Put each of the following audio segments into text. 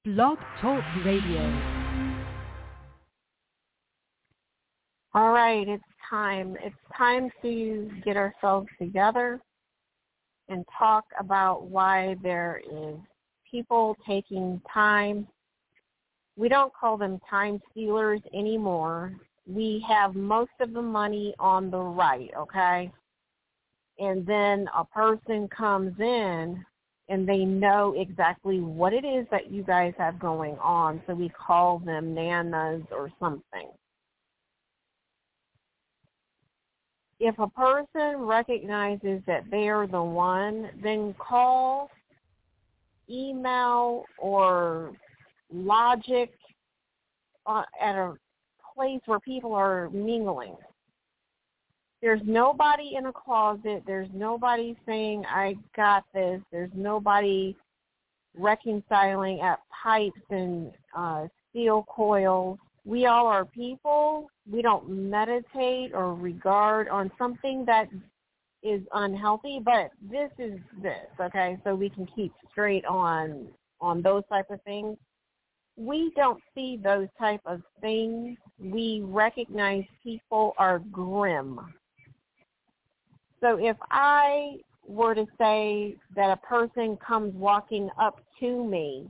Blog Talk Radio. All right, it's time. It's time to get ourselves together and talk about why there is people taking time. We don't call them time stealers anymore. We have most of the money on the right, okay? And then a person comes in and they know exactly what it is that you guys have going on, so we call them nanas or something. If a person recognizes that they are the one, then call, email, or logic at a place where people are mingling. There's nobody in a closet. There's nobody saying, I got this. There's nobody reconciling at pipes and steel coils. We all are people. We don't meditate or regard on something that is unhealthy, but this is this, okay? So we can keep straight on those type of things. We don't see those type of things. We recognize people are grim. So if I were to say that a person comes walking up to me,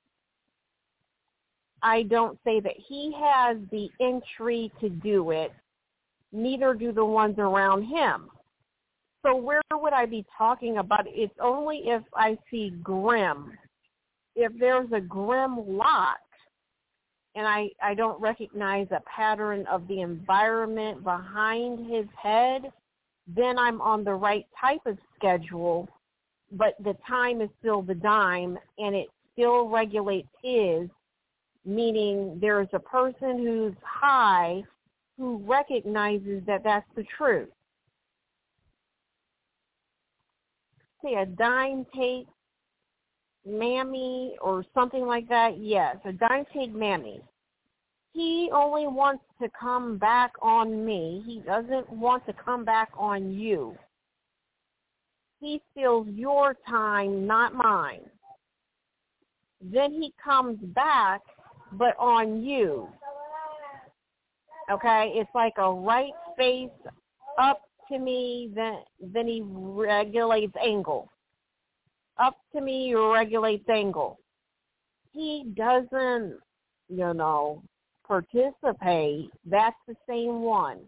I don't say that he has the entry to do it, neither do the ones around him. So where would I be talking about? It's only if I see grim. If there's a grim lock and I don't recognize a pattern of the environment behind his head, then I'm on the right type of schedule, but the time is still the dime, and it still regulates his, meaning there's a person who's high who recognizes that that's the truth. Say a dime take mammy or something like that, yes, a dime take mammy. He only wants to come back on me. He doesn't want to come back on you. He steals your time, not mine. Then he comes back, but on you. Okay? It's like a right face up to me, then he regulates angle. Up to me, he regulates angle. He doesn't, participate. That's the same one.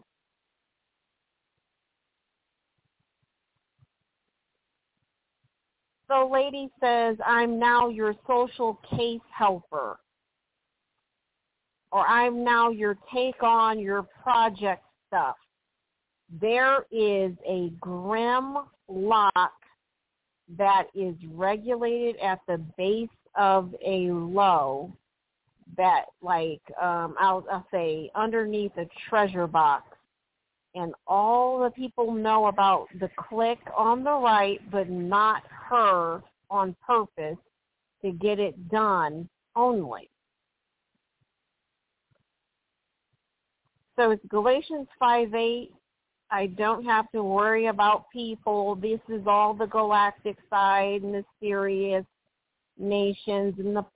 The lady says, I'm now your social case helper, or I'm now your take on your project stuff. There is a grim lock that is regulated at the base of a low that, I'll say, underneath a treasure box. And all the people know about the click on the right, but not her on purpose to get it done only. So it's Galatians 5:8. I don't have to worry about people. This is all the galactic side, mysterious nations, and the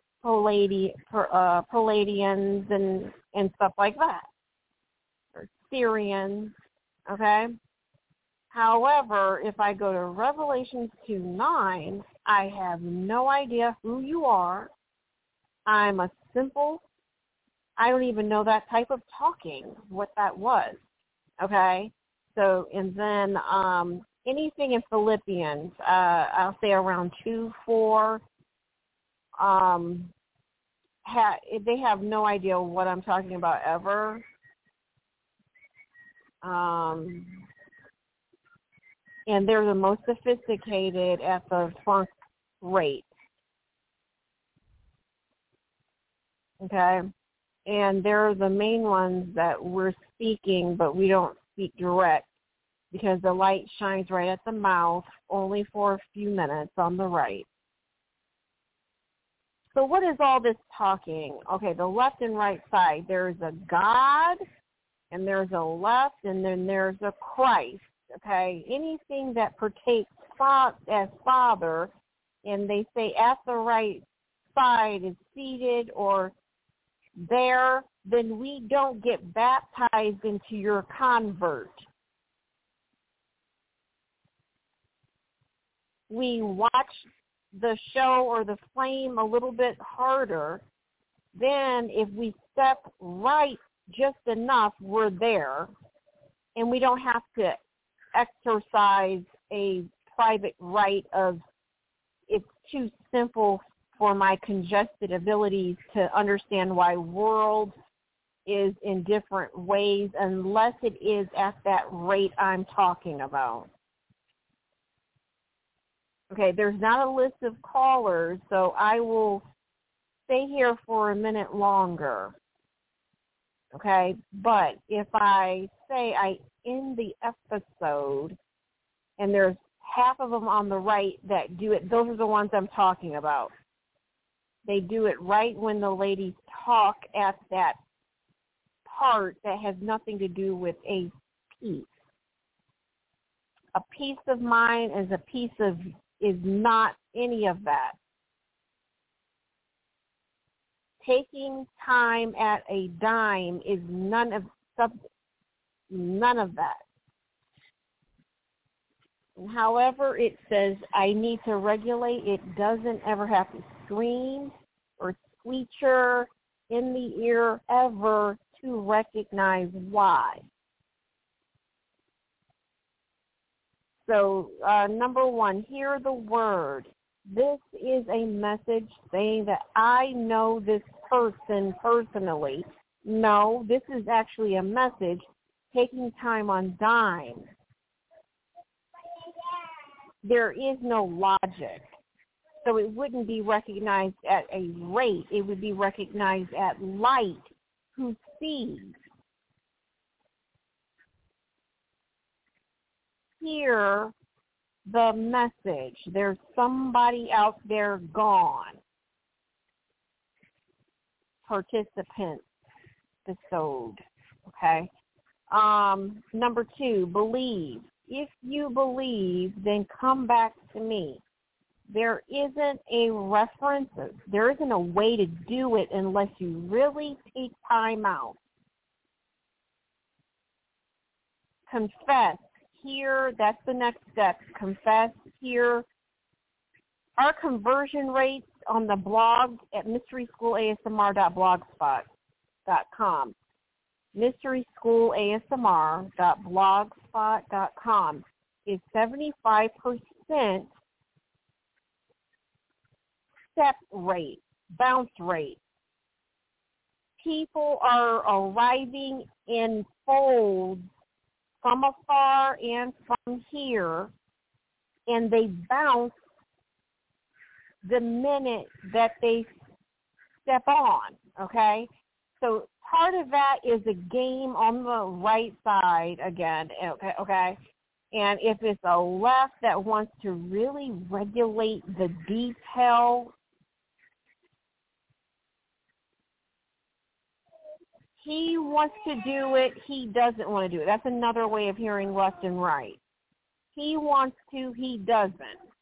Palladians and stuff like that, or Syrians, okay? However, if I go to Revelations 2:9, I have no idea who you are. I'm a simple, I don't even know that type of talking, what that was, okay? So, and then anything in Philippians, I'll say around 2:4, they have no idea what I'm talking about ever. And they're the most sophisticated at the funk rate. Okay? And they're the main ones that we're speaking, but we don't speak direct because the light shines right at the mouth only for a few minutes on the right. So what is all this talking? Okay, the left and right side. There's a God, and there's a left, and then there's a Christ. Okay, anything that partakes as Father, and they say at the right side is seated or there, then we don't get baptized into your convert. We watch the show or the flame a little bit harder. Then if we step right just enough, we're there. And we don't have to exercise a private right of it's too simple for my congested abilities to understand why world is in different ways unless it is at that rate I'm talking about. Okay, there's not a list of callers, so I will stay here for a minute longer. Okay, but if I say I end the episode and there's half of them on the right that do it, those are the ones I'm talking about. They do it right when the ladies talk at that part that has nothing to do with a peace. A peace of mind is not any of that. Taking time at a dime is none of that. And however it says I need to regulate, it doesn't ever have to scream or squeacher in the ear ever to recognize why. So number one, hear the word. This is a message saying that I know this person personally. No, this is actually a message taking time on dimes. There is no logic. So it wouldn't be recognized at a rate. It would be recognized at light who sees. Hear the message. There's somebody out there gone. Participants bestowed. Okay. Number two, believe. If you believe, then come back to me. There isn't a reference. There isn't a way to do it unless you really take time out. Confess. Here, that's the next step. Confess here. Our conversion rates on the blog at mysteryschoolasmr.blogspot.com. mysteryschoolasmr.blogspot.com is 75% step rate, bounce rate. People are arriving in folds from afar and from here, and they bounce the minute that they step on, okay? So part of that is a game on the right side again, okay? And if it's a left that wants to really regulate the detail, he wants to do it, he doesn't want to do it. That's another way of hearing left and right. He wants to, he doesn't.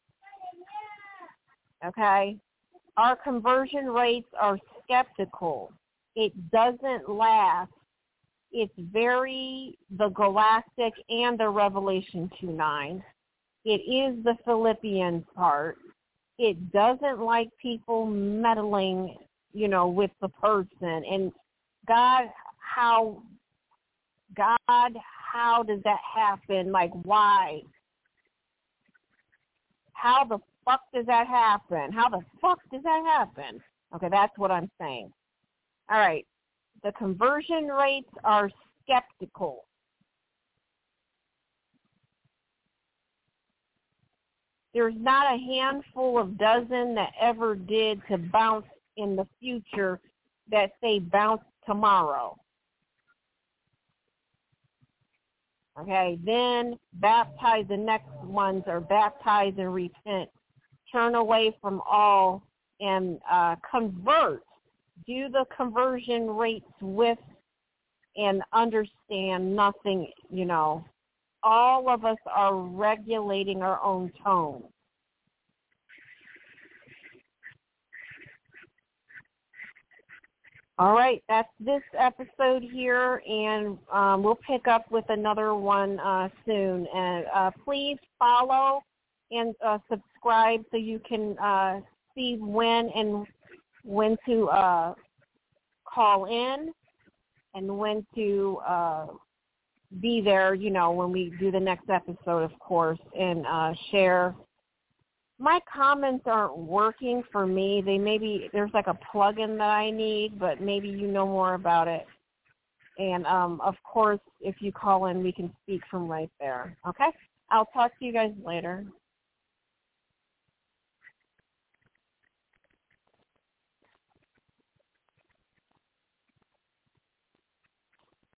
Okay? Our conversion rates are skeptical. It doesn't last. It's very the Galactic and the Revelation 2:9. It is the Philippians part. It doesn't like people meddling, with the person. And God, how does that happen? Like, why? How the fuck does that happen? How the fuck does that happen? Okay, that's what I'm saying. All right. The conversion rates are skeptical. There's not a handful of dozen that ever did to bounce in the future that say bounce tomorrow. Okay, then baptize the next ones, or baptize and repent. Turn away from all and convert. Do the conversion rates with and understand nothing, All of us are regulating our own tone. All right, that's this episode here, and we'll pick up with another one soon. And please follow and subscribe so you can see when to call in and when to be there, when we do the next episode, of course, and share. My comments aren't working for me. There's like a plug-in that I need, but maybe you know more about it. And, of course, if you call in, we can speak from right there. Okay? I'll talk to you guys later.